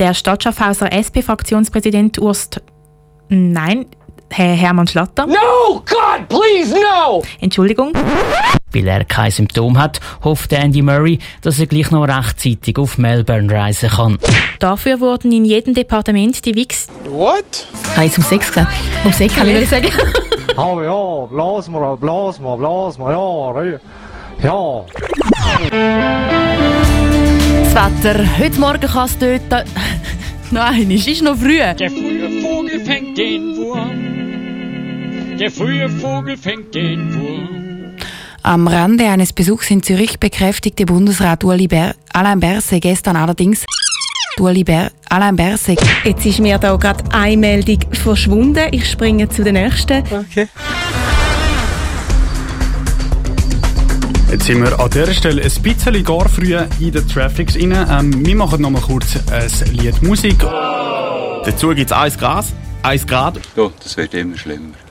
Der Stadtschaffhauser SP-Fraktionspräsident Herr Hermann Schlatter. No, God, please, no! Entschuldigung. Weil er kein Symptom hat, hofft Andy Murray, dass er gleich noch rechtzeitig auf Melbourne reisen kann. Dafür wurden in jedem Departement die Wix... What? Jetzt um 6 gesagt. Um 6 kann ich sagen. Oh ja, blas mal, ja. Das Wetter. Heute Morgen kann es töten. Nein, es ist noch früh. Der frühe Vogel fängt den Wurm. Der frühe Vogel fängt den Wurm. Am Rande eines Besuchs in Zürich bekräftigte Bundesrat Alain Berset gestern allerdings... Alain Berset. Jetzt ist mir da gerade eine Meldung verschwunden. Ich springe zu der nächsten. Okay. Jetzt sind wir an dieser Stelle ein bisschen gar früh in den Traffics rein. Wir machen noch mal kurz ein Lied Musik. Dazu gibt es 1 Grad. Ja, das wird immer schlimmer.